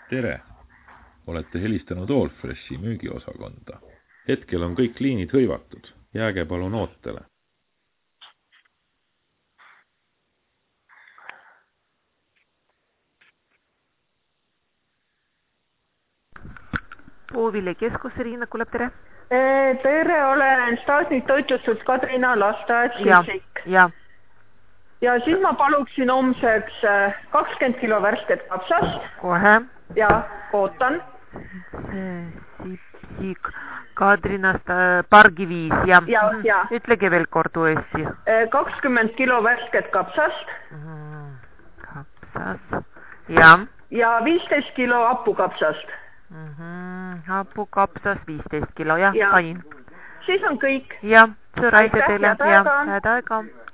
Tere! Olete helistanud Allfreshi müügiosakonda. Hetkel on kõik liinid hõivatud. Jääge palun ootele. Puuville keskus, Riina kuuleb, tere. Tere, olen Stasnik toitlustus Kadrina lasteaed Sissik. Ja siis ma paluksin homseks 20 kilo värsket kapsast. Kohe. Ja ootan. Sissik Kadrinast Pargi 5. Ja. Ütlege veel kord uuesti. 20 kilo värsket kapsast. Kapsas. Ja. Ja 15 kilo hapukapsast. Hapukapsas 15 kilo, jah, panin. Siis on kõik. Jah, suur aitäh teile. Head aega. Head aega.